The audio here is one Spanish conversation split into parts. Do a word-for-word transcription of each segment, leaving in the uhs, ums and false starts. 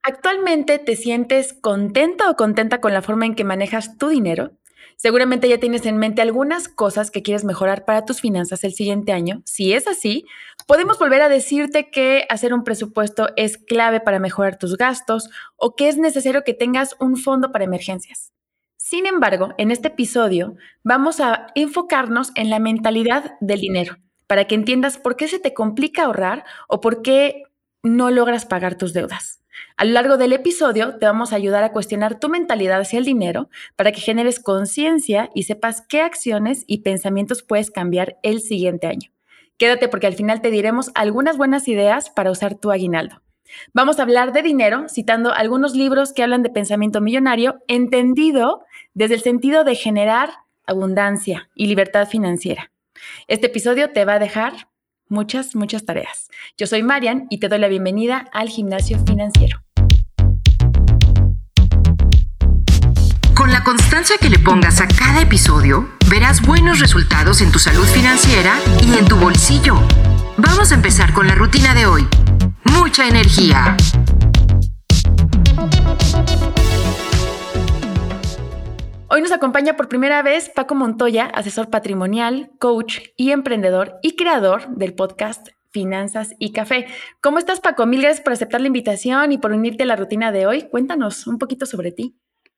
¿Actualmente te sientes contenta o contenta con la forma en que manejas tu dinero? Seguramente ya tienes en mente algunas cosas que quieres mejorar para tus finanzas el siguiente año. Si es así, podemos volver a decirte que hacer un presupuesto es clave para mejorar tus gastos o que es necesario que tengas un fondo para emergencias. Sin embargo, en este episodio vamos a enfocarnos en la mentalidad del dinero, para que entiendas por qué se te complica ahorrar o por qué no logras pagar tus deudas. A lo largo del episodio te vamos a ayudar a cuestionar tu mentalidad hacia el dinero para que generes conciencia y sepas qué acciones y pensamientos puedes cambiar el siguiente año. Quédate porque al final te diremos algunas buenas ideas para usar tu aguinaldo. Vamos a hablar de dinero citando algunos libros que hablan de pensamiento millonario, entendido desde el sentido de generar abundancia y libertad financiera. Este episodio te va a dejar muchas, muchas tareas. Yo soy Marian y te doy la bienvenida al Gimnasio Financiero. Con la constancia que le pongas a cada episodio, verás buenos resultados en tu salud financiera y en tu bolsillo. Vamos a empezar con la rutina de hoy. Mucha energía. Hoy nos acompaña por primera vez Paco Montoya, asesor patrimonial, coach y emprendedor y creador del podcast Finanzas y Café. ¿Cómo estás, Paco? Mil gracias por aceptar la invitación y por unirte a la rutina de hoy. Cuéntanos un poquito sobre ti.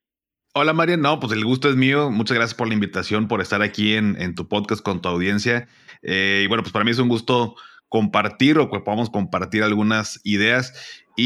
Hola, María. No, pues el gusto es mío. Muchas gracias por la invitación, por estar aquí en, en tu podcast con tu audiencia. Eh, y bueno, pues para mí es un gusto compartir o que podamos compartir algunas ideas.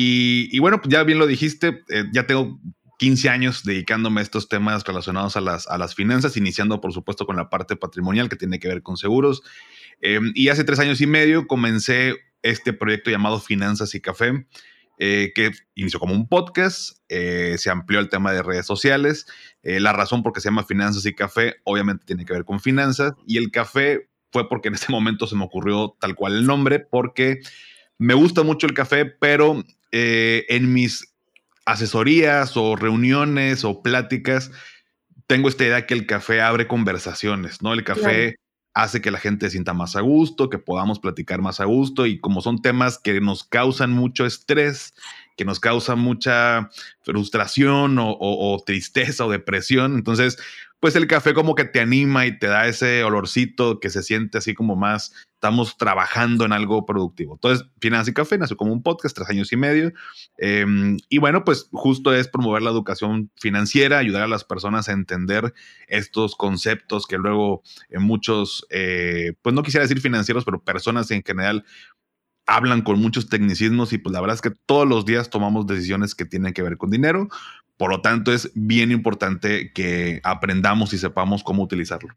Y, y bueno, pues ya bien lo dijiste, eh, ya tengo quince años dedicándome a estos temas relacionados a las, a las finanzas, iniciando por supuesto con la parte patrimonial que tiene que ver con seguros. Eh, y hace tres años y medio comencé este proyecto llamado Finanzas y Café, eh, que inició como un podcast, eh, se amplió el tema de redes sociales. Eh, la razón por qué se llama Finanzas y Café obviamente tiene que ver con finanzas, y el café fue porque en ese momento se me ocurrió tal cual el nombre, porque me gusta mucho el café, pero eh, en mis asesorías o reuniones o pláticas, tengo esta idea que el café abre conversaciones, ¿no? El café claro. hace que la gente se sienta más a gusto, que podamos platicar más a gusto, y como son temas que nos causan mucho estrés, que nos causan mucha frustración o, o, o tristeza o depresión, entonces pues el café como que te anima y te da ese olorcito que se siente así como más, estamos trabajando en algo productivo. Entonces, Finanzas y Café nació como un podcast, tres años y medio. Eh, y bueno, pues justo es promover la educación financiera, ayudar a las personas a entender estos conceptos que luego en muchos, eh, pues no quisiera decir financieros, pero personas en general hablan con muchos tecnicismos, y pues la verdad es que todos los días tomamos decisiones que tienen que ver con dinero. Por lo tanto, es bien importante que aprendamos y sepamos cómo utilizarlo.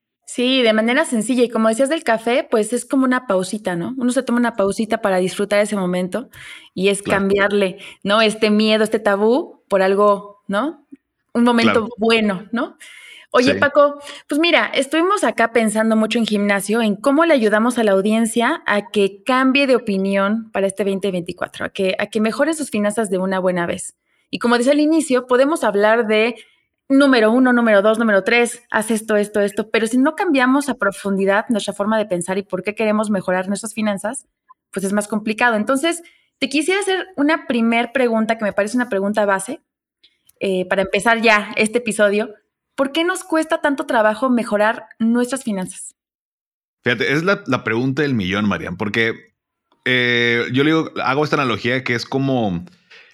Sí, de manera sencilla. Y como decías del café, pues es como una pausita, ¿no? Uno se toma una pausita para disfrutar ese momento y es claro. cambiarle, ¿no? Este miedo, este tabú por algo, ¿no? Un momento claro. bueno, ¿no? Oye, sí. Paco, pues mira, estuvimos acá pensando mucho en gimnasio, en cómo le ayudamos a la audiencia a que cambie de opinión para este veinte veinticuatro, a que, a que mejore sus finanzas de una buena vez. Y como decía al inicio, podemos hablar de número uno, número dos, número tres, haz esto, esto, esto, pero si no cambiamos a profundidad nuestra forma de pensar y por qué queremos mejorar nuestras finanzas, pues es más complicado. Entonces, te quisiera hacer una primer pregunta que me parece una pregunta base, eh, para empezar ya este episodio. ¿Por qué nos cuesta tanto trabajo mejorar nuestras finanzas? Fíjate, es la, la pregunta del millón, Marian, porque eh, yo le digo, hago esta analogía que es como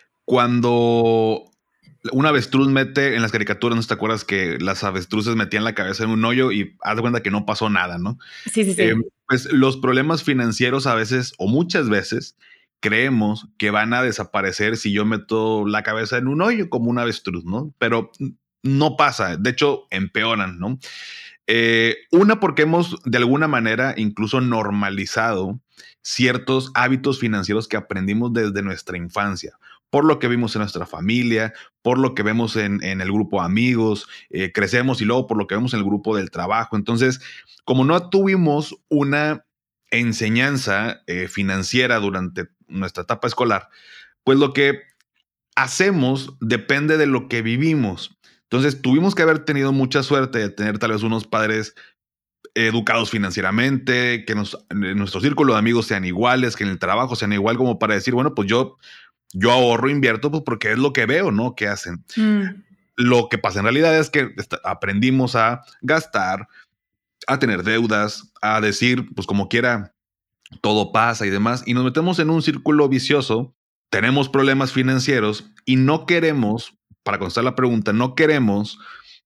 cuando un avestruz mete en las caricaturas, ¿no te acuerdas que las avestruces metían la cabeza en un hoyo y haz de cuenta que no pasó nada, ¿no? Sí, sí, sí. Eh, pues los problemas financieros a veces, o muchas veces, creemos que van a desaparecer si yo meto la cabeza en un hoyo como un avestruz, ¿no? Pero no pasa, de hecho empeoran, ¿no? Eh, una, porque hemos de alguna manera incluso normalizado ciertos hábitos financieros que aprendimos desde nuestra infancia, por lo que vimos en nuestra familia, por lo que vemos en, en el grupo de amigos, eh, crecemos, y luego por lo que vemos en el grupo del trabajo. Entonces, como no tuvimos una enseñanza eh, financiera durante nuestra etapa escolar, pues lo que hacemos depende de lo que vivimos. Entonces, tuvimos que haber tenido mucha suerte de tener tal vez unos padres educados financieramente, que nos, en nuestro círculo de amigos sean iguales, que en el trabajo sean igual, como para decir, bueno, pues yo Yo ahorro, invierto, pues porque es lo que veo, ¿no? Que hacen. Mm. Lo que pasa en realidad es que aprendimos a gastar, a tener deudas, a decir, pues como quiera, todo pasa y demás, y nos metemos en un círculo vicioso. Tenemos problemas financieros y no queremos, para contestar la pregunta, no queremos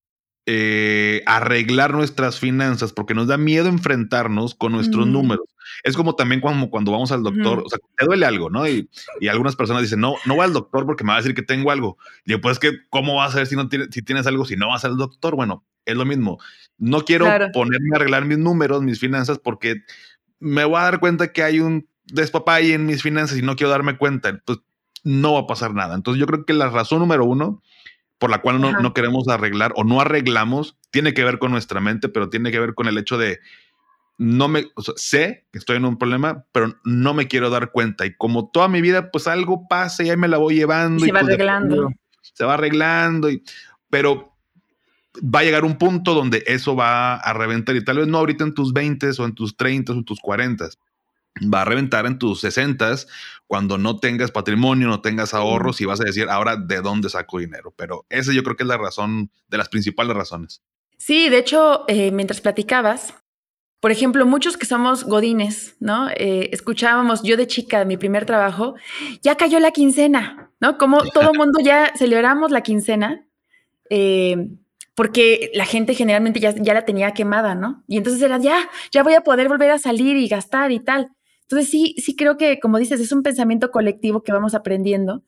eh, arreglar nuestras finanzas porque nos da miedo enfrentarnos con nuestros mm. números. Es como también cuando, cuando vamos al doctor, mm. o sea, te duele algo, ¿no? Y, y algunas personas dicen, no, no voy al doctor porque me va a decir que tengo algo. Y yo, pues, que ¿cómo vas a saber si, no tiene, si tienes algo si no vas al doctor? Bueno, es lo mismo. No quiero claro. ponerme a arreglar mis números, mis finanzas, porque me voy a dar cuenta que hay un despapalle en mis finanzas y no quiero darme cuenta. Pues no va a pasar nada. Entonces yo creo que la razón número uno por la cual no, no queremos arreglar o no arreglamos, tiene que ver con nuestra mente, pero tiene que ver con el hecho de no me, o sea, sé que estoy en un problema, pero no me quiero dar cuenta. Y como toda mi vida, pues algo pasa y ahí me la voy llevando. Y se y va pues arreglando. De, se va arreglando, y, pero va a llegar un punto donde eso va a reventar, y tal vez no ahorita en tus veinte o en tus treinta o en tus cuarenta. Va a reventar en tus sesentas cuando no tengas patrimonio, no tengas ahorros y vas a decir, ahora, ¿de dónde saco dinero? Pero esa yo creo que es la razón, de las principales razones. Sí, de hecho, eh, mientras platicabas, por ejemplo, muchos que somos godines, ¿no? Eh, escuchábamos, yo de chica, mi primer trabajo, ya cayó la quincena, ¿no? Como todo mundo ya celebramos la quincena, eh, porque la gente generalmente ya, ya la tenía quemada, ¿no? Y entonces era, ya, ya voy a poder volver a salir y gastar y tal. Entonces sí, sí creo que, como dices, es un pensamiento colectivo que vamos aprendiendo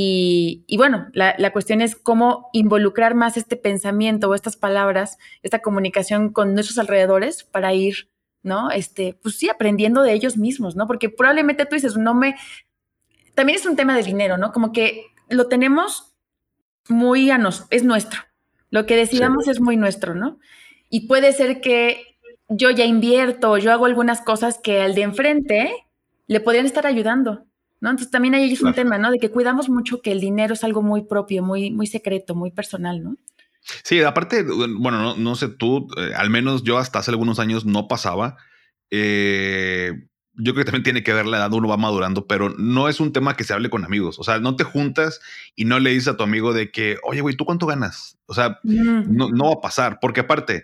y, y bueno, la, la cuestión es cómo involucrar más este pensamiento o estas palabras, esta comunicación con nuestros alrededores para ir, ¿no? Este, pues sí, aprendiendo de ellos mismos, ¿no? Porque probablemente tú dices, no me... También es un tema de dinero, ¿no? Como que lo tenemos muy a nos, es nuestro. Lo que decidamos sí. es muy nuestro, ¿no? Y puede ser que yo ya invierto, yo hago algunas cosas que al de enfrente le podrían estar ayudando, ¿no? Entonces también ahí es un claro. tema, ¿no? De que cuidamos mucho que el dinero es algo muy propio, muy, muy secreto, muy personal, ¿no? Sí, aparte, bueno, no, no sé tú, eh, al menos yo hasta hace algunos años no pasaba. Eh, yo creo que también tiene que ver la edad, uno va madurando, pero no es un tema que se hable con amigos. O sea, no te juntas y no le dices a tu amigo de que, oye, güey, ¿tú cuánto ganas? O sea, mm. no, no va a pasar, porque aparte...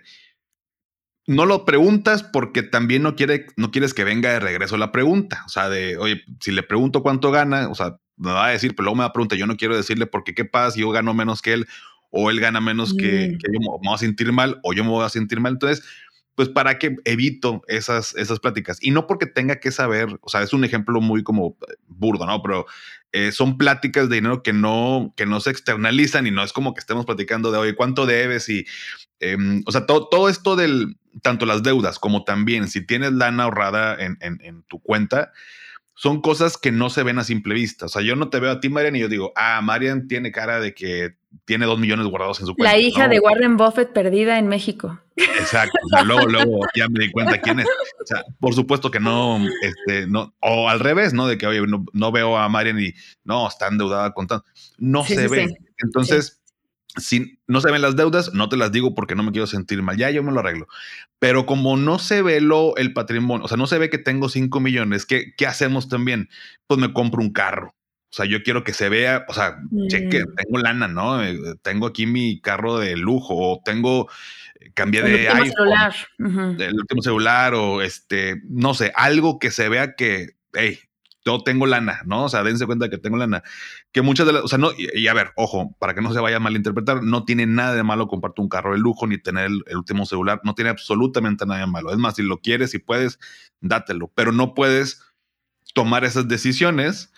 No lo preguntas porque también no, quiere, no quieres que venga de regreso la pregunta. O sea, de, oye, si le pregunto cuánto gana, o sea, me va a decir, pero luego me va a preguntar, yo no quiero decirle porque qué pasa si yo gano menos que él o él gana menos mm. que, que yo, me voy a sentir mal o yo me voy a sentir mal. Entonces, pues, ¿para qué evito esas, esas pláticas? Y no porque tenga que saber, o sea, es un ejemplo muy como burdo, ¿no? Pero eh, son pláticas de dinero que no, que no se externalizan y no es como que estemos platicando de, oye, ¿cuánto debes? Y, eh, o sea, todo, todo esto del... tanto las deudas como también si tienes lana ahorrada en, en, en tu cuenta, son cosas que no se ven a simple vista. O sea, yo no te veo a ti, Marian, y yo digo, ah, Marian tiene cara de que tiene dos millones guardados en su cuenta. La hija ¿no? de Warren Buffett perdida en México. Exacto. O sea, luego, luego ya me di cuenta quién es. O sea, por supuesto que no, este, no, o al revés, ¿no? De que, oye, no, no veo a Marian y no, está endeudada con tanto. No sí, se sí, ve. Sí. Entonces, sí. si no se ven las deudas, no te las digo porque no me quiero sentir mal. Ya yo me lo arreglo. Pero como no se ve lo, el patrimonio, o sea, no se ve que tengo cinco millones, ¿qué, ¿qué hacemos también? Pues me compro un carro. O sea, yo quiero que se vea, o sea, mm. cheque, tengo lana, ¿no? Eh, tengo aquí mi carro de lujo o tengo, eh, cambié de el último iPhone, celular. Uh-huh. el último celular o este, no sé, algo que se vea que, hey, yo tengo lana, ¿no? O sea, dense cuenta que tengo lana. Que muchas de las, o sea, no, y, y a ver, ojo, para que no se vaya a malinterpretar, no tiene nada de malo comprarte un carro de lujo ni tener el, el último celular, no tiene absolutamente nada de malo. Es más, si lo quieres, si puedes, dátelo, pero no puedes tomar esas decisiones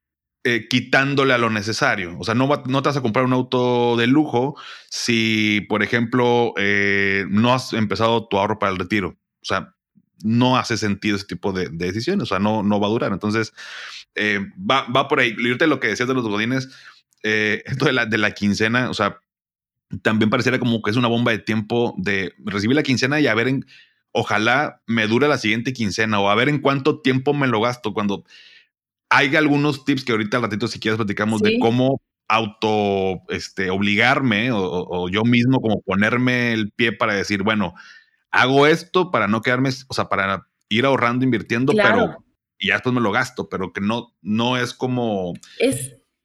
eh, quitándole a lo necesario. O sea, no, va, no te vas a comprar un auto de lujo si, por ejemplo, eh, no has empezado tu ahorro para el retiro. O sea, no hace sentido ese tipo de, de decisiones, o sea, no, no va a durar. Entonces, eh, va, va por ahí. Y ahorita lo que decías de los godines, eh, esto de la, de la quincena, o sea, también pareciera como que es una bomba de tiempo de recibir la quincena y a ver, en, ojalá me dure la siguiente quincena o a ver en cuánto tiempo me lo gasto. Cuando hay algunos tips que ahorita al ratito, si quieres, platicamos sí. de cómo auto este, obligarme o, o yo mismo como ponerme el pie para decir, bueno, hago esto para no quedarme, o sea, para ir ahorrando, invirtiendo, claro. pero y ya después me lo gasto, pero que no, no es como... Es,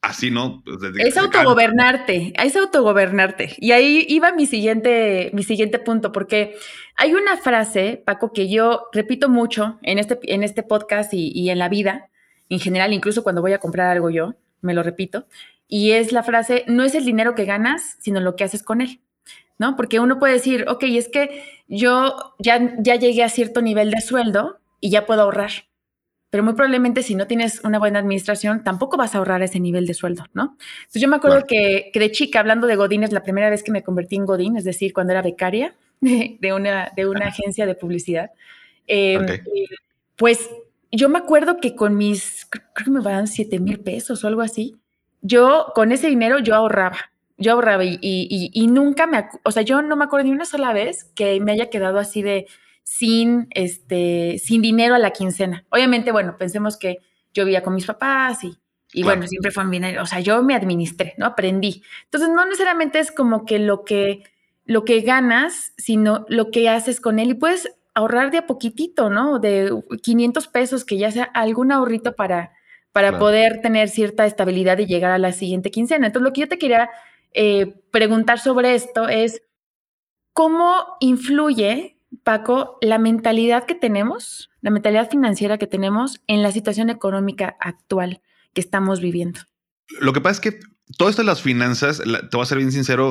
así, ¿no? Desde Es que se cae. autogobernarte, es autogobernarte. Y ahí iba mi siguiente, mi siguiente punto, porque hay una frase, Paco, que yo repito mucho en este, en este podcast y, y en la vida, en general, incluso cuando voy a comprar algo yo, me lo repito, y es la frase, no es el dinero que ganas, sino lo que haces con él, ¿no? Porque uno puede decir, ok, es que yo ya, ya llegué a cierto nivel de sueldo y ya puedo ahorrar. Pero muy probablemente si no tienes una buena administración, tampoco vas a ahorrar ese nivel de sueldo, ¿no? Entonces yo me acuerdo Claro. que, que de chica, hablando de Godines, la primera vez que me convertí en Godín, es decir, cuando era becaria de, de una, de una agencia de publicidad, eh, Ok. pues yo me acuerdo que con mis, creo que me daban siete mil pesos o algo así, yo con ese dinero yo ahorraba. Yo ahorraba y, y, y nunca me, o sea, yo no me acuerdo ni una sola vez que me haya quedado así de sin, este, sin dinero a la quincena. Obviamente, bueno, pensemos que yo vivía con mis papás y, y Claro. bueno, siempre fue un dinero, o sea, yo me administré, ¿no? Aprendí. Entonces, no necesariamente es como que lo que, lo que ganas, sino lo que haces con él y puedes ahorrar de a poquitito, ¿no? De quinientos pesos, que ya sea algún ahorrito para, para Claro. poder tener cierta estabilidad y llegar a la siguiente quincena. Entonces, lo que yo te quería eh, preguntar sobre esto es, ¿cómo influye, Paco, la mentalidad que tenemos, la mentalidad financiera que tenemos en la situación económica actual que estamos viviendo? Lo que pasa es que todo esto de las finanzas, la, te voy a ser bien sincero,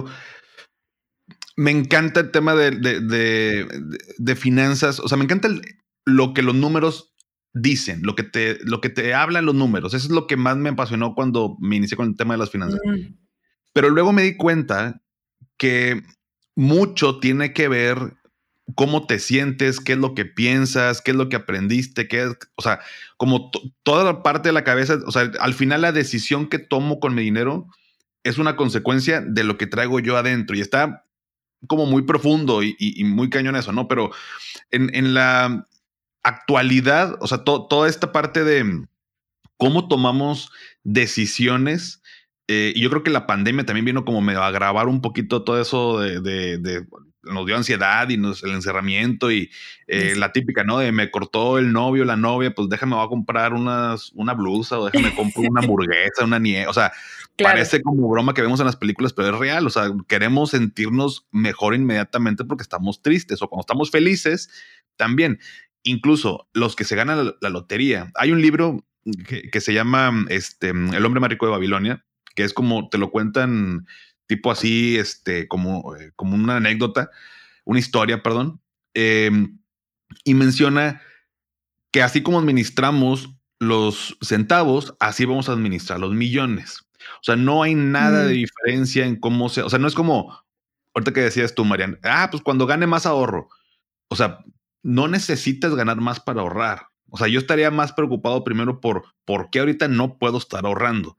me encanta el tema de, de, de, de finanzas. O sea, me encanta el, lo que los números dicen, lo que, te, lo que te hablan los números. Eso es lo que más me apasionó cuando me inicié con el tema de las finanzas. Mm. Pero luego me di cuenta que mucho tiene que ver cómo te sientes, qué es lo que piensas, qué es lo que aprendiste, qué es, o sea, como toda la parte de la cabeza, o sea, al final la decisión que tomo con mi dinero es una consecuencia de lo que traigo yo adentro y está como muy profundo y, y, y muy cañón eso, ¿no? Pero en, en la actualidad, o sea, to, toda esta parte de cómo tomamos decisiones, eh, y yo creo que la pandemia también vino como medio a agravar un poquito todo eso de, de, de nos dio ansiedad y nos, el encerramiento y eh, sí. La típica, ¿no? De me cortó el novio, la novia, pues déjame voy a comprar unas, una blusa o déjame comprar una hamburguesa, una nieve, o sea, claro. Parece como broma que vemos en las películas, pero es real, o sea, queremos sentirnos mejor inmediatamente porque estamos tristes o cuando estamos felices también. Incluso los que se ganan la, la lotería. Hay un libro que, que se llama este, El hombre más rico de Babilonia, que es como te lo cuentan tipo así, este, como, eh, como una anécdota, una historia, perdón, eh, y menciona que así como administramos los centavos, así vamos a administrar los millones. O sea, no hay nada mm. de diferencia en cómo se, o sea, no es como, ahorita que decías tú, Marian, ah, pues cuando gane más ahorro. O sea, no necesitas ganar más para ahorrar. O sea, yo estaría más preocupado primero por por qué ahorita no puedo estar ahorrando.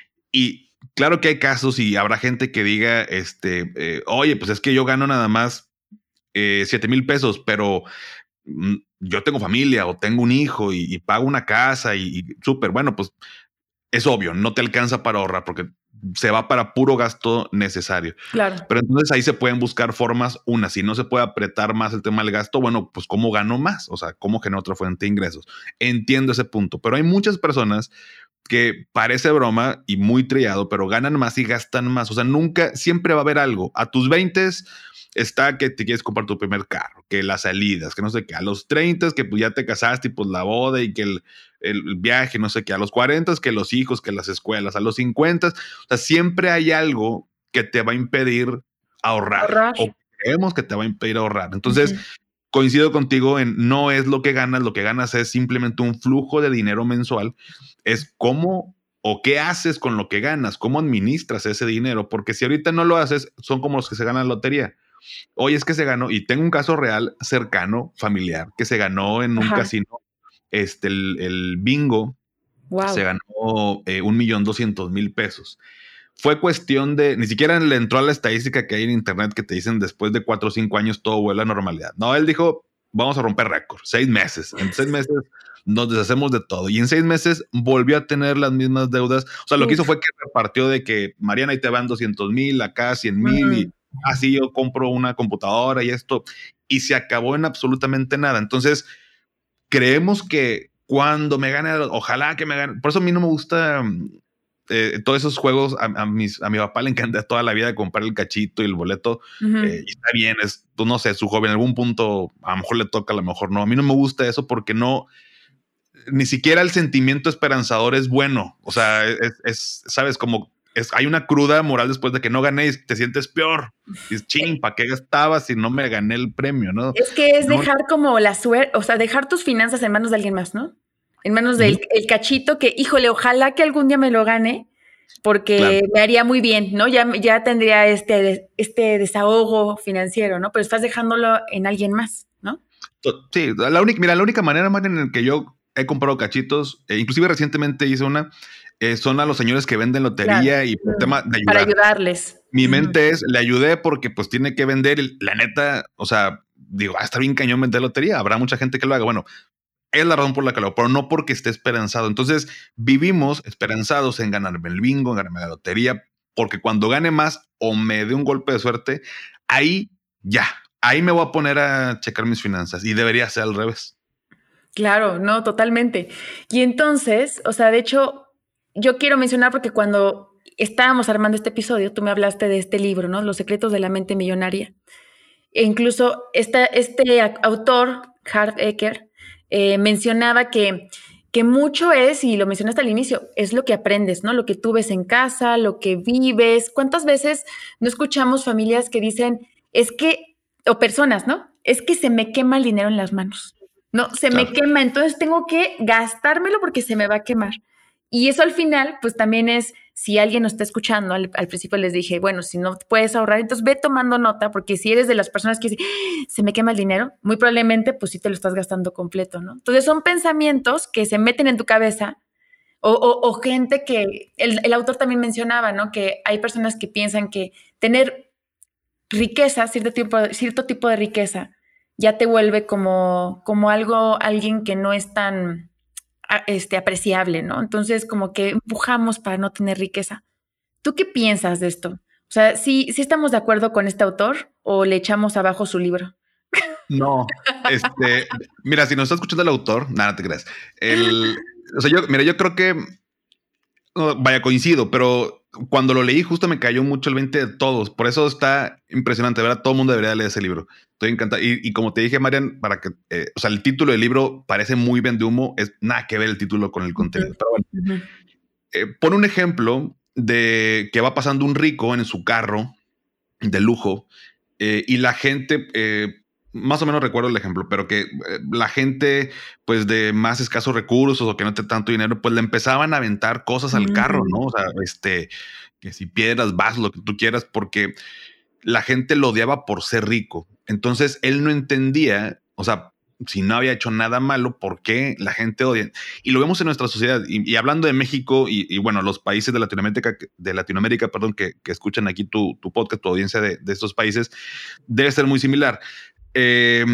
Y claro que hay casos y habrá gente que diga, este, eh, oye, pues es que yo gano nada más eh, siete mil pesos, pero mm, yo tengo familia o tengo un hijo y, y pago una casa y, y súper, bueno, pues es obvio, no te alcanza para ahorrar porque se va para puro gasto necesario. Claro. Pero entonces ahí se pueden buscar formas, una, si no se puede apretar más el tema del gasto, bueno, pues cómo gano más, o sea, cómo genero otra fuente de ingresos. Entiendo ese punto, pero hay muchas personas que parece broma y muy trillado, pero ganan más y gastan más. O sea, nunca, siempre va a haber algo. A tus veinte está que te quieres comprar tu primer carro, que las salidas, que no sé qué. A los treinta que pues ya te casaste y pues la boda y que el, el viaje, no sé qué. A los cuarenta que los hijos, que las escuelas. A los cincuenta, o sea, siempre hay algo que te va a impedir ahorrar. ahorrar. O creemos que te va a impedir ahorrar. Entonces, uh-huh. coincido contigo en no es lo que ganas, lo que ganas es simplemente un flujo de dinero mensual. Es cómo o qué haces con lo que ganas, cómo administras ese dinero, porque si ahorita no lo haces, son como los que se ganan la lotería. Hoy es que se ganó, y tengo un caso real cercano, familiar, que se ganó en un Ajá. casino, este, el, el bingo, wow. se ganó eh, un millón doscientos mil pesos. Fue cuestión de, ni siquiera le entró a la estadística que hay en internet que te dicen después de cuatro o cinco años todo vuelve a normalidad. No, él dijo, vamos a romper récord, seis meses. En seis meses nos deshacemos de todo. Y en seis meses volvió a tener las mismas deudas. O sea, lo Uf. que hizo fue que repartió de que, Mariana, ahí te van doscientos mil, acá cien mil, uh-huh. y así yo compro una computadora y esto. Y se acabó en absolutamente nada. Entonces, creemos que cuando me gane, ojalá que me gane. Por eso a mí no me gusta eh, todos esos juegos, a, a, mis, a mi papá le encanta toda la vida comprar el cachito y el boleto. Uh-huh. eh, y está bien, es, tú no sé, su joven en algún punto a lo mejor le toca, a lo mejor no. A mí no me gusta eso porque no, ni siquiera el sentimiento esperanzador es bueno. O sea, es, es sabes, como es, hay una cruda moral después de que no gané y te sientes peor. Dices, ching, ¿para qué gastaba si no me gané el premio? ¿No? Es que es no, dejar como la suerte, o sea, dejar tus finanzas en manos de alguien más, ¿no? En manos del uh-huh. el cachito que, híjole, ojalá que algún día me lo gane, porque claro. me haría muy bien, ¿no? Ya, ya tendría este, este desahogo financiero, ¿no? Pero estás dejándolo en alguien más, ¿no? Sí, la única, mira, la única manera, man, en la que yo he comprado cachitos, eh, inclusive recientemente hice una, eh, son a los señores que venden lotería claro. y por uh-huh. tema de ayudar. Para ayudarles. Mi uh-huh. mente es, le ayudé porque pues tiene que vender, la neta, o sea, digo, ah, está bien cañón vender lotería, habrá mucha gente que lo haga, bueno, es la razón por la que lo hago, pero no porque esté esperanzado. Entonces vivimos esperanzados en ganarme el bingo, en ganarme la lotería, porque cuando gane más o me dé un golpe de suerte, ahí ya, ahí me voy a poner a checar mis finanzas y debería ser al revés. Claro, no, totalmente. Y entonces, o sea, de hecho, yo quiero mencionar porque cuando estábamos armando este episodio, tú me hablaste de este libro, ¿no? Los secretos de la mente millonaria. E incluso esta, este autor, Harv Eker, eh, mencionaba que, que mucho es, y lo mencionaste al inicio, es lo que aprendes, ¿no? Lo que tú ves en casa, lo que vives. ¿Cuántas veces no escuchamos familias que dicen, es que, o personas, ¿no? Es que se me quema el dinero en las manos. No, se claro. me quema, entonces tengo que gastármelo porque se me va a quemar. Y eso al final, pues también es, si alguien nos está escuchando, al, al principio les dije, bueno, si no puedes ahorrar, entonces ve tomando nota, porque si eres de las personas que dicen, se me quema el dinero, muy probablemente, pues sí te lo estás gastando completo, ¿no? Entonces son pensamientos que se meten en tu cabeza o, o, o gente que, el, el autor también mencionaba, ¿no? Que hay personas que piensan que tener riqueza, cierto tipo, cierto tipo de riqueza, ya te vuelve como, como algo, alguien que no es tan este, apreciable, ¿no? Entonces, como que empujamos para no tener riqueza. ¿Tú qué piensas de esto? O sea, ¿sí, sí estamos de acuerdo con este autor o le echamos abajo su libro? No, este, mira, si nos está escuchando el autor, nada, te creas. El, o sea, yo, mira, yo creo que, oh, vaya, coincido, pero cuando lo leí justo me cayó mucho el veinte de todos. Por eso está impresionante, ¿verdad? Todo el mundo debería leer ese libro. Estoy encantado. Y, y como te dije, Marian, para que, eh, o sea, el título del libro parece muy vende humo, es nada que ver el título con el contenido. Pero bueno, uh-huh. eh, pon un ejemplo de que va pasando un rico en su carro de lujo eh, y la gente, eh, más o menos recuerdo el ejemplo, pero que eh, la gente pues de más escasos recursos o que no tiene tanto dinero, pues le empezaban a aventar cosas al uh-huh. carro, ¿no? O sea, este, que si piedras, vasos, lo que tú quieras, porque la gente lo odiaba por ser rico. Entonces él no entendía, o sea, si no había hecho nada malo, ¿por qué la gente odia? Y lo vemos en nuestra sociedad. Y, y hablando de México y, y bueno, los países de Latinoamérica, de Latinoamérica, perdón, que, que escuchan aquí tu, tu podcast, tu audiencia de, de estos países, debe ser muy similar. Eh,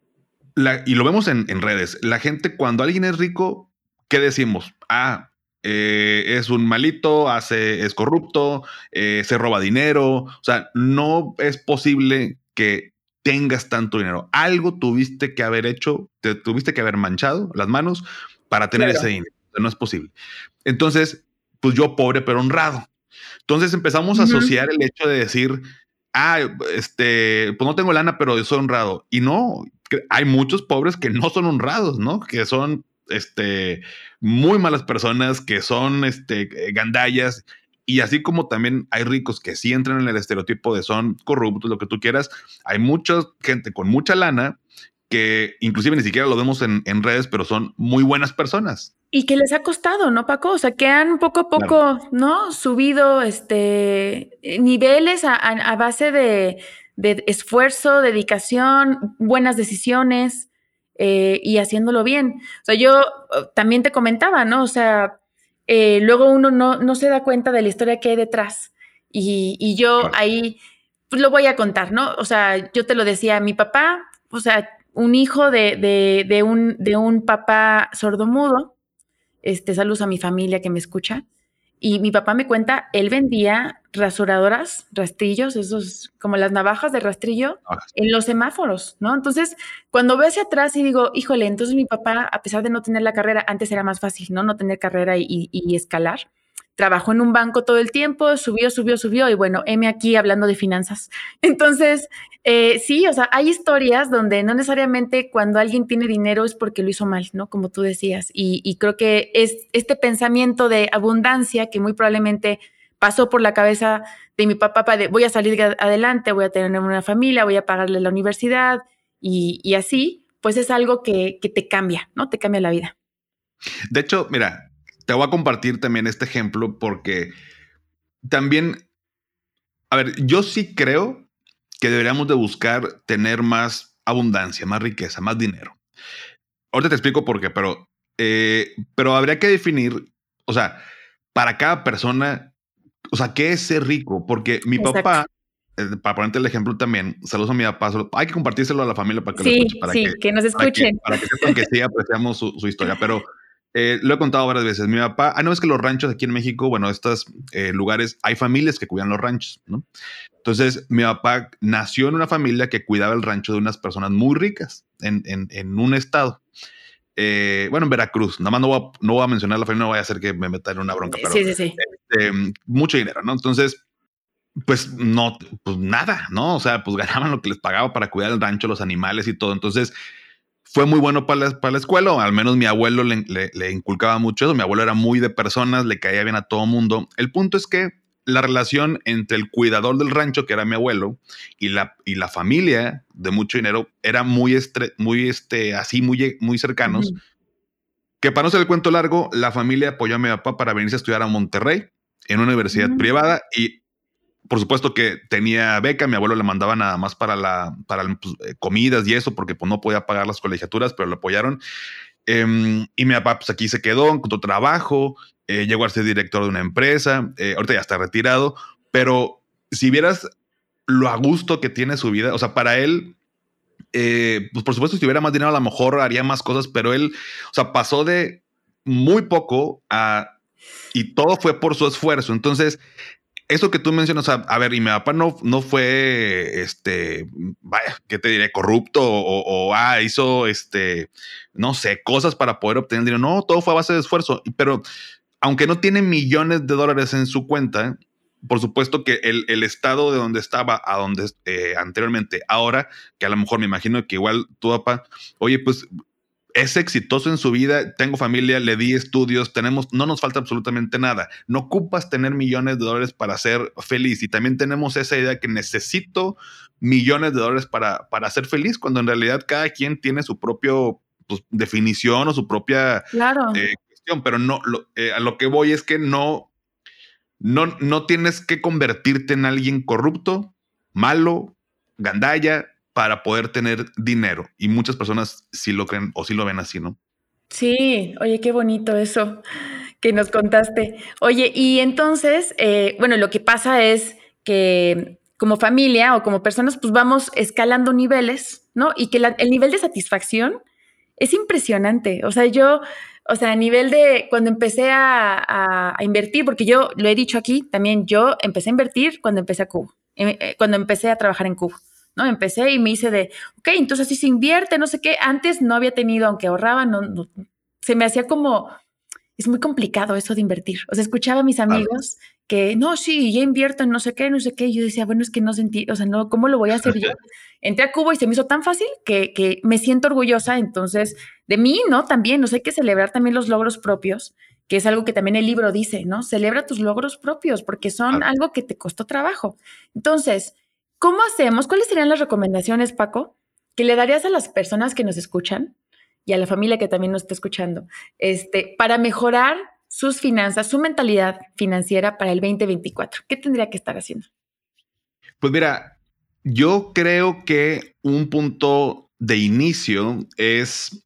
la, y lo vemos en, en redes. La gente, cuando alguien es rico, ¿qué decimos? Ah, eh, es un malito, hace, es corrupto, eh, se roba dinero. O sea, no es posible que tengas tanto dinero. Algo tuviste que haber hecho, te tuviste que haber manchado las manos para tener claro. ese dinero. No es posible. Entonces, pues yo pobre pero honrado. Entonces empezamos uh-huh. a asociar el hecho de decir, ah, este, pues no tengo lana, pero soy honrado. Y no, hay muchos pobres que no son honrados, ¿no? Que son este, muy malas personas, que son este, gandallas. Y así como también hay ricos que sí entran en el estereotipo de son corruptos, lo que tú quieras, hay mucha gente con mucha lana que inclusive ni siquiera lo vemos en, en redes, pero son muy buenas personas. Y que les ha costado, ¿no, Paco? O sea, que han poco a poco, claro. ¿no? Subido este, niveles a, a base de, de esfuerzo, dedicación, buenas decisiones eh, y haciéndolo bien. O sea, yo también te comentaba, ¿no? O sea, eh, luego uno no, no se da cuenta de la historia que hay detrás. Y, y yo claro. ahí pues, lo voy a contar, ¿no? O sea, yo te lo decía, mi papá, o sea, un hijo de, de, de, un, de un papá sordomudo. Este, saludos a mi familia que me escucha. Y mi papá me cuenta, él vendía rasuradoras, rastrillos, esos como las navajas de rastrillo ah. en los semáforos, ¿no? Entonces, cuando veo hacia atrás y digo, híjole, entonces mi papá, a pesar de no tener la carrera, antes era más fácil, ¿no? No tener carrera y, y, y escalar. trabajó en un banco todo el tiempo, subió, subió, subió y bueno, heme aquí hablando de finanzas. Entonces, eh, sí, o sea, hay historias donde no necesariamente cuando alguien tiene dinero es porque lo hizo mal, ¿no? Como tú decías. Y, y creo que es este pensamiento de abundancia que muy probablemente pasó por la cabeza de mi papá de voy a salir adelante, voy a tener una familia, voy a pagarle la universidad y, y así, pues es algo que, que te cambia, ¿no? Te cambia la vida. De hecho, mira, te voy a compartir también este ejemplo porque también, a ver, yo sí creo que deberíamos de buscar tener más abundancia, más riqueza, más dinero. Ahorita te explico por qué, pero, eh, pero habría que definir, o sea, para cada persona, o sea, ¿qué es ser rico? Porque mi Exacto. papá, eh, para ponerte el ejemplo también, saludos a mi papá, solo, hay que compartírselo a la familia para que sí, lo escuche, para sí, que, que nos escuchen. Para que, para que sepan que sí apreciamos su, su historia, pero eh, lo he contado varias veces. Mi papá, ah, no, es que los ranchos aquí en México, bueno, estos eh, lugares, hay familias que cuidan los ranchos, ¿no? Entonces, mi papá nació en una familia que cuidaba el rancho de unas personas muy ricas en, en, en un estado. Eh, bueno, en Veracruz, nada más no voy, a, no voy a mencionar la familia, no voy a hacer que me meta en una bronca, pero sí, sí, sí. Este, mucho dinero, ¿no? Entonces, pues no, pues nada, ¿no? O sea, pues ganaban lo que les pagaba para cuidar el rancho, los animales y todo. Entonces, fue muy bueno para la, para la escuela, o al menos mi abuelo le, le, le inculcaba mucho eso. Mi abuelo era muy de personas, le caía bien a todo mundo. El punto es que la relación entre el cuidador del rancho, que era mi abuelo, y la, y la familia de mucho dinero era muy, estre, muy este, así, muy, muy cercanos. Uh-huh. Que para no ser el cuento largo, la familia apoyó a mi papá para venirse a estudiar a Monterrey en una universidad uh-huh. privada y por supuesto que tenía beca, mi abuelo le mandaba nada más para, la, para pues, comidas y eso, porque pues, no podía pagar las colegiaturas, pero lo apoyaron. Eh, y mi papá pues aquí se quedó, encontró trabajo, eh, llegó a ser director de una empresa, eh, ahorita ya está retirado, pero si vieras lo a gusto que tiene su vida, o sea, para él, eh, pues por supuesto si tuviera más dinero a lo mejor haría más cosas, pero él, o sea, pasó de muy poco a... y todo fue por su esfuerzo, entonces... Eso que tú mencionas, a, a ver, y mi papá no, no fue, este, vaya, ¿qué te diré? Corrupto o, o ah, hizo, este, no sé, cosas para poder obtener dinero. No, todo fue a base de esfuerzo. Pero aunque no tiene millones de dólares en su cuenta, por supuesto que el, el estado de donde estaba a donde eh, anteriormente, ahora, que a lo mejor me imagino que igual tu papá, oye, pues es exitoso en su vida, tengo familia, le di estudios, tenemos, no nos falta absolutamente nada. No ocupas tener millones de dólares para ser feliz. Y también tenemos esa idea que necesito millones de dólares para, para ser feliz, cuando en realidad cada quien tiene su propia pues, definición o su propia claro. eh, cuestión. Pero no, lo, eh, a lo que voy es que no, no, no tienes que convertirte en alguien corrupto, malo, gandalla, para poder tener dinero. Y muchas personas sí lo creen o sí lo ven así, ¿no? Sí, oye, qué bonito eso que nos contaste. Oye, y entonces, eh, bueno, lo que pasa es que como familia o como personas, pues vamos escalando niveles, ¿no? Y que la, el nivel de satisfacción es impresionante. O sea, yo, o sea, a nivel de cuando empecé a, a, a invertir, porque yo lo he dicho aquí también, yo empecé a invertir cuando empecé a Cubo, eh, cuando empecé a trabajar en Cubo. ¿No? Empecé y me hice de, ok, entonces así se invierte, no sé qué. Antes no había tenido, aunque ahorraba, no, no, se me hacía como, es muy complicado eso de invertir. O sea, escuchaba a mis amigos ah. que, no, sí, ya invierto en no sé qué, no sé qué. Y yo decía, bueno, es que no sentí, o sea, no, ¿cómo lo voy a hacer yo? Entré a Cubo y se me hizo tan fácil que, que me siento orgullosa, entonces, de mí, ¿no? También, o sea, hay que celebrar también los logros propios, que es algo que también el libro dice, ¿no? Celebra tus logros propios, porque son ah. algo que te costó trabajo. Entonces, ¿cómo hacemos? ¿Cuáles serían las recomendaciones, Paco, que le darías a las personas que nos escuchan y a la familia que también nos está escuchando, este, para mejorar sus finanzas, su mentalidad financiera para el veinte veinticuatro? ¿Qué tendría que estar haciendo? Pues mira, yo creo que un punto de inicio es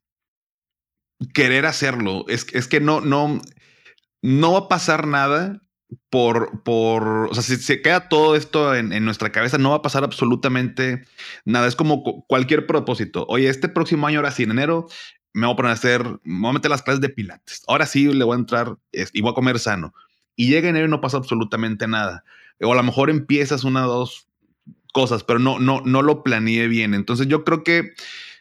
querer hacerlo. Es, es que no, no, no va a pasar nada. Por, por, o sea, si se queda todo esto en, en nuestra cabeza, no va a pasar absolutamente nada. Es como cualquier propósito. Oye, este próximo año, ahora sí, en enero, me voy a poner a hacer, me voy a meter las clases de pilates. Ahora sí le voy a entrar y voy a comer sano. Y llega enero y no pasa absolutamente nada. O a lo mejor empiezas una o dos cosas, pero no, no, no lo planeé bien. Entonces yo creo que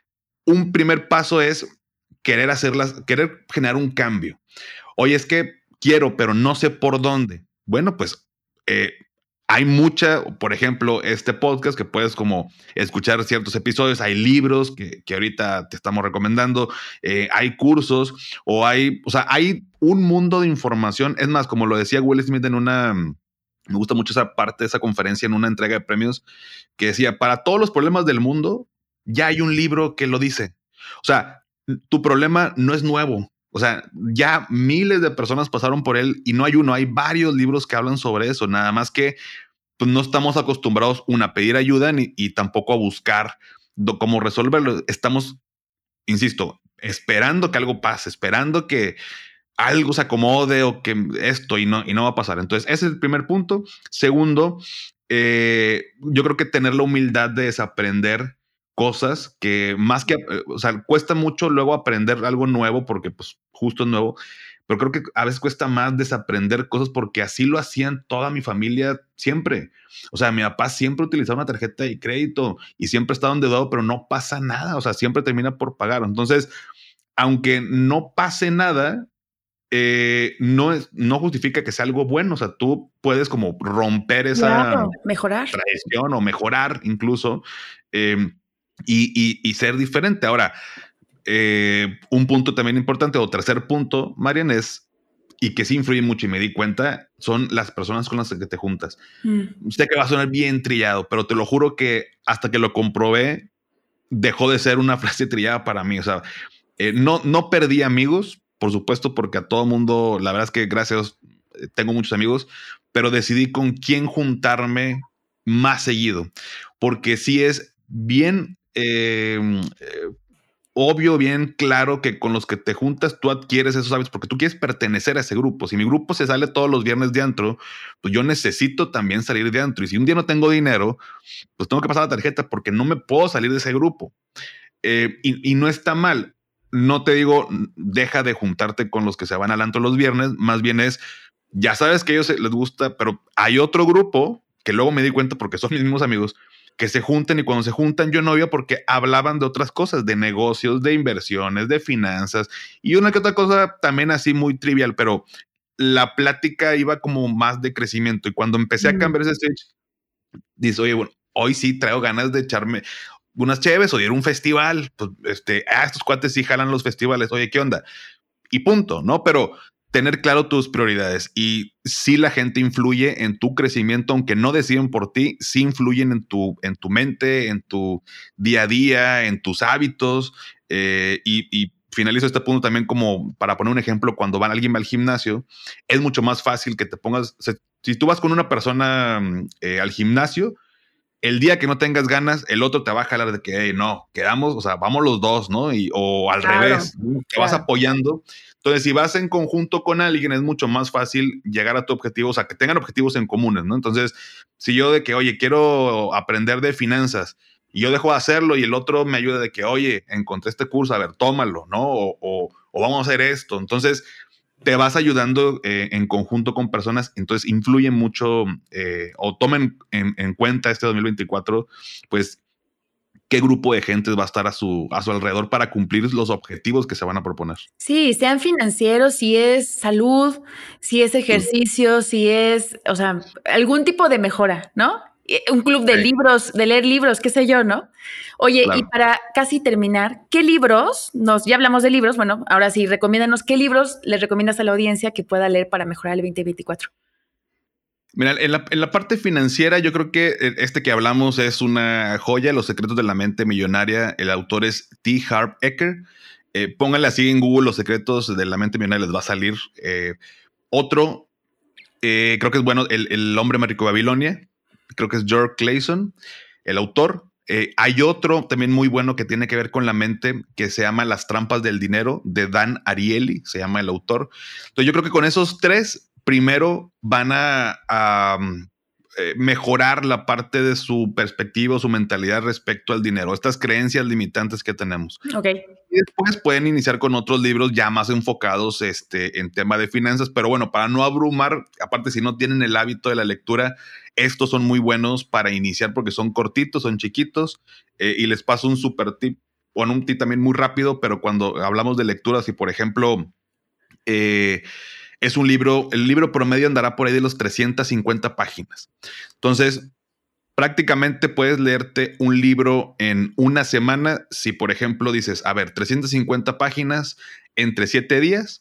un primer paso es querer hacerlas, querer generar un cambio. Oye, es que quiero, pero no sé por dónde. Bueno, pues eh, hay mucha, por ejemplo, este podcast que puedes como escuchar ciertos episodios, hay libros que, que ahorita te estamos recomendando, eh, hay cursos o hay, o sea, hay un mundo de información. Es más, como lo decía Will Smith en una, me gusta mucho esa parte de esa conferencia en una entrega de premios, que decía, para todos los problemas del mundo, ya hay un libro que lo dice. O sea, tu problema no es nuevo. O sea, ya miles de personas pasaron por él y no hay uno, hay varios libros que hablan sobre eso. Nada más que pues, no estamos acostumbrados, una, a pedir ayuda ni, y tampoco a buscar do, cómo resolverlo. Estamos, insisto, esperando que algo pase, esperando que algo se acomode o que esto y no, y no va a pasar. Entonces, ese es el primer punto. Segundo, eh, yo creo que tener la humildad de desaprender cosas que más que, o sea, cuesta mucho luego aprender algo nuevo porque pues justo es nuevo, pero creo que a veces cuesta más desaprender cosas porque así lo hacían toda mi familia siempre. O sea, mi papá siempre utilizaba una tarjeta de crédito y siempre estaba endeudado, pero no pasa nada. O sea, siempre termina por pagar. Entonces, aunque no pase nada, eh, no, es, no justifica que sea algo bueno. O sea, tú puedes como romper esa claro, mejorar. tradición o mejorar incluso. Eh, Y, y, y ser diferente. Ahora, eh, un punto también importante, o tercer punto, Marian, es, y que sí influye mucho y me di cuenta, son las personas con las que te juntas. Mm. Sé que va a sonar bien trillado, pero te lo juro que hasta que lo comprobé, dejó de ser una frase trillada para mí. O sea, eh, no, no perdí amigos, por supuesto, porque a todo mundo, la verdad es que gracias, tengo muchos amigos, pero decidí con quién juntarme más seguido, porque sí es bien Eh, eh, obvio, bien claro que con los que te juntas tú adquieres esos hábitos porque tú quieres pertenecer a ese grupo. Si mi grupo se sale todos los viernes de antro, pues yo necesito también salir de antro. Y si un día no tengo dinero, pues tengo que pasar la tarjeta porque no me puedo salir de ese grupo. Eh, y, y no está mal. No te digo, deja de juntarte con los que se van al antro los viernes. Más bien es, ya sabes que a ellos les gusta, pero hay otro grupo que luego me di cuenta porque son mis mismos amigos que se junten y cuando se juntan yo no iba porque hablaban de otras cosas, de negocios, de inversiones, de finanzas y una que otra cosa también así muy trivial, pero la plática iba como más de crecimiento y cuando empecé a cambiar ese stage, dice, oye, bueno, hoy sí traigo ganas de echarme unas cheves o ir a un festival, pues este, ah, estos cuates sí jalan los festivales, oye, ¿qué onda? Y punto, ¿no? Pero tener claro tus prioridades y si la gente influye en tu crecimiento, aunque no deciden por ti, sí influyen en tu, en tu mente, en tu día a día, en tus hábitos. Eh, y, y finalizo este punto también como para poner un ejemplo, cuando van alguien va al gimnasio, es mucho más fácil que te pongas, si tú vas con una persona eh, al gimnasio, el día que no tengas ganas, el otro te va a jalar de que hey, no, quedamos, o sea, vamos los dos, ¿no? Y, o al claro, revés, ¿no? Te claro. vas apoyando. Entonces, si vas en conjunto con alguien, es mucho más fácil llegar a tu objetivo, o sea, que tengan objetivos en comunes, ¿no? Entonces, si yo de que, oye, quiero aprender de finanzas y yo dejo de hacerlo y el otro me ayuda de que, oye, encontré este curso, a ver, tómalo, ¿no? O, o, o vamos a hacer esto. Entonces, te vas ayudando eh, en conjunto con personas, entonces influye mucho eh, o tomen en, en cuenta este dos mil veinticuatro, pues, qué grupo de gente va a estar a su, a su alrededor para cumplir los objetivos que se van a proponer. Sí, sean financieros, si es salud, si es ejercicio, sí. si es, o sea, algún tipo de mejora, ¿no? Un club de sí. libros, de leer libros, qué sé yo, ¿no? Oye, claro. Y para casi terminar, ¿qué libros, nos, ya hablamos de libros, bueno, ahora sí, recomiéndanos, ¿qué libros les recomiendas a la audiencia que pueda leer para mejorar el veinte veinticuatro? Mira, en la, en la parte financiera, yo creo que este que hablamos es una joya, Los secretos de la mente millonaria. El autor es T. Harv Eker. Eh, pónganle así en Google Los secretos de la mente millonaria, les va a salir. Eh, otro, eh, creo que es bueno, el, el hombre más rico de Babilonia. Creo que es George Clason, el autor. Eh, hay otro también muy bueno que tiene que ver con la mente, que se llama Las trampas del dinero, de Dan Ariely, se llama el autor. Entonces yo creo que con esos tres, primero van a, a eh, mejorar la parte de su perspectiva, su mentalidad respecto al dinero, estas creencias limitantes que tenemos. Okay. Y después pueden iniciar con otros libros ya más enfocados este, en tema de finanzas, pero bueno, para no abrumar, aparte si no tienen el hábito de la lectura, estos son muy buenos para iniciar porque son cortitos, son chiquitos eh, y les paso un super tip, bueno, un tip también muy rápido, pero cuando hablamos de lecturas y por ejemplo, eh, es un libro, el libro promedio andará por ahí de los trescientas cincuenta páginas. Entonces, prácticamente puedes leerte un libro en una semana si, por ejemplo, dices, a ver, trescientas cincuenta páginas entre siete días,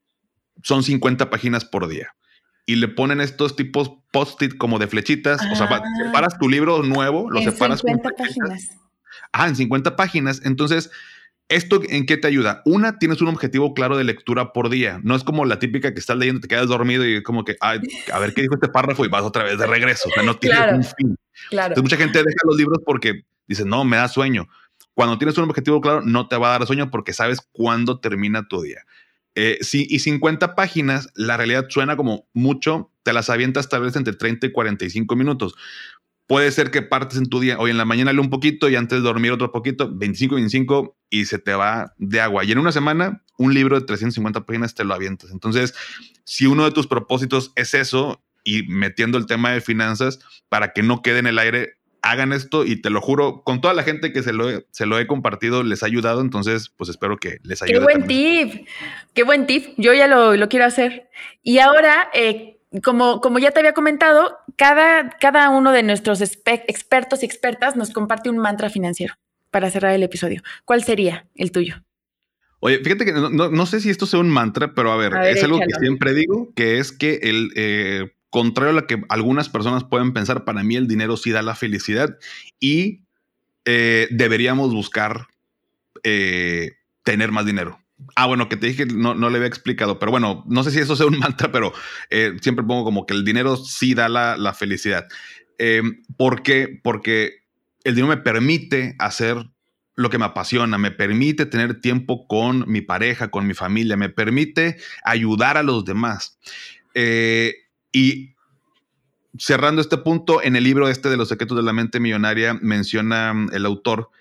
son cincuenta páginas por día. Y le ponen estos tipos post-it como de flechitas. Ah, o sea, separas tu libro nuevo, lo en separas cincuenta páginas. Ah, en cincuenta páginas. Entonces, ¿esto en qué te ayuda? Una, tienes un objetivo claro de lectura por día. No es como la típica que estás leyendo, te quedas dormido y como que, ay, a ver qué dijo este párrafo y vas otra vez de regreso. O sea, no tienes claro, un fin. Claro. Entonces, mucha gente deja los libros porque dice, no, me da sueño. Cuando tienes un objetivo claro, no te va a dar sueño porque sabes cuándo termina tu día. Eh, sí, y cincuenta páginas, la realidad suena como mucho, te las avientas tal vez entre treinta y cuarenta y cinco minutos. Puede ser que partes en tu día, hoy en la mañana lee un poquito y antes de dormir otro poquito, veinticinco, veinticinco y se te va de agua. Y en una semana, un libro de trescientas cincuenta páginas te lo avientas. Entonces, si uno de tus propósitos es eso y metiendo el tema de finanzas para que no quede en el aire, hagan esto y te lo juro, con toda la gente que se lo he, se lo he compartido, les ha ayude. Entonces, pues espero que les ayude. Qué buen también. tip, qué buen tip. Yo ya lo, lo quiero hacer. Y ahora, eh, como, como ya te había comentado, cada, cada uno de nuestros expertos y expertas nos comparte un mantra financiero para cerrar el episodio. ¿Cuál sería el tuyo? Oye, fíjate que no, no, no sé si esto sea un mantra, pero a ver, a ver es échalo. Algo que siempre digo, que es que el... Eh, contrario a lo que algunas personas pueden pensar, para mí el dinero sí da la felicidad y eh, deberíamos buscar eh, tener más dinero. Ah, bueno, que te dije, no, no le había explicado, pero bueno, no sé si eso sea un mantra, pero eh, siempre pongo como que el dinero sí da la, la felicidad. Eh, ¿Por qué? Porque el dinero me permite hacer lo que me apasiona, me permite tener tiempo con mi pareja, con mi familia, me permite ayudar a los demás. Eh, Y cerrando este punto, en el libro este de los secretos de la mente millonaria menciona el autor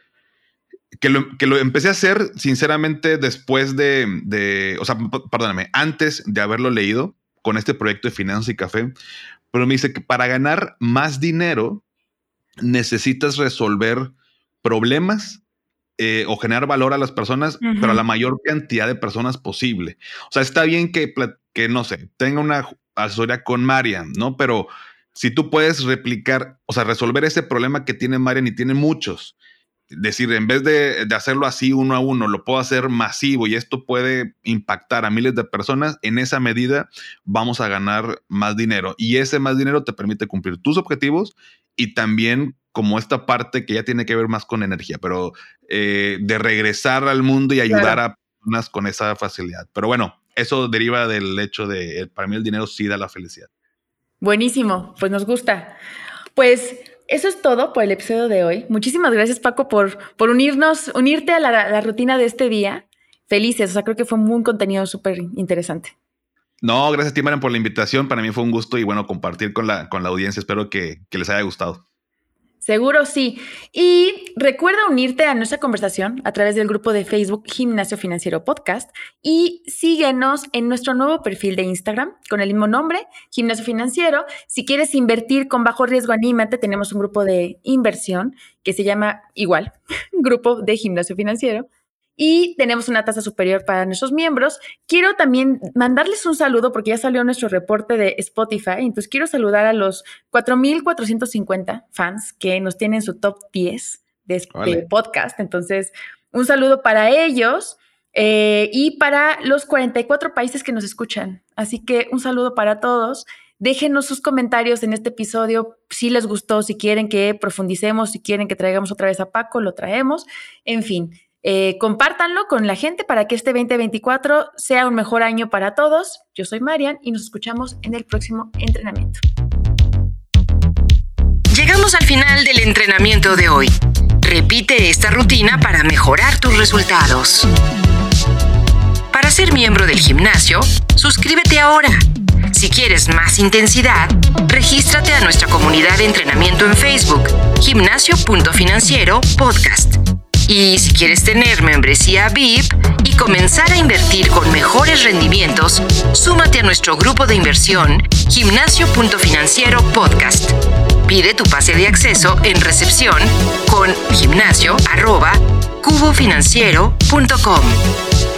que lo, que lo empecé a hacer sinceramente después de, de, o sea, perdóname, antes de haberlo leído con este proyecto de Finanzas y Café, pero me dice que para ganar más dinero necesitas resolver problemas eh, o generar valor a las personas, uh-huh. pero a la mayor cantidad de personas posible. O sea, está bien que, que no sé, tenga una asesoría con Marian, ¿no? Pero si tú puedes replicar, o sea, resolver ese problema que tiene Marian y tiene muchos, decir, en vez de, de hacerlo así uno a uno, lo puedo hacer masivo y esto puede impactar a miles de personas, en esa medida vamos a ganar más dinero y ese más dinero te permite cumplir tus objetivos y también como esta parte que ya tiene que ver más con energía, pero eh, de regresar al mundo y ayudar claro. a personas con esa facilidad. Pero bueno, eso deriva del hecho de, para mí el dinero sí da la felicidad. Buenísimo, pues nos gusta. Pues eso es todo por el episodio de hoy. Muchísimas gracias, Paco, por, por unirnos, unirte a la, la rutina de este día. Felices, o sea, creo que fue un contenido súper interesante. No, gracias a ti, Marian, por la invitación. Para mí fue un gusto y bueno, compartir con la, con la audiencia. Espero que, que les haya gustado. Seguro sí. Y recuerda unirte a nuestra conversación a través del grupo de Facebook Gimnasio Financiero Podcast y síguenos en nuestro nuevo perfil de Instagram con el mismo nombre, Gimnasio Financiero. Si quieres invertir con bajo riesgo, anímate. Tenemos un grupo de inversión que se llama igual, Grupo de Gimnasio Financiero. Y tenemos una tasa superior para nuestros miembros. Quiero también mandarles un saludo porque ya salió nuestro reporte de Spotify. Entonces quiero saludar a los cuatro mil cuatrocientos cincuenta fans que nos tienen su top diez de, vale. de podcast. Entonces, un saludo para ellos eh, y para los cuarenta y cuatro países que nos escuchan. Así que un saludo para todos. Déjenos sus comentarios en este episodio, si les gustó, si quieren que profundicemos, si quieren que traigamos otra vez a Paco, lo traemos. En fin. Eh, compártanlo con la gente para que este veinte veinticuatro sea un mejor año para todos. Yo soy Marian y nos escuchamos en el próximo entrenamiento. Llegamos al final del entrenamiento de hoy. Repite esta rutina para mejorar tus resultados. Para ser miembro del gimnasio, suscríbete ahora. Si quieres más intensidad, regístrate a nuestra comunidad de entrenamiento en Facebook, Gimnasio punto Financiero Podcast. Y si quieres tener membresía V I P y comenzar a invertir con mejores rendimientos, súmate a nuestro grupo de inversión Gimnasio punto Financiero Podcast. Pide tu pase de acceso en recepción con gimnasio arroba cubofinanciero punto com.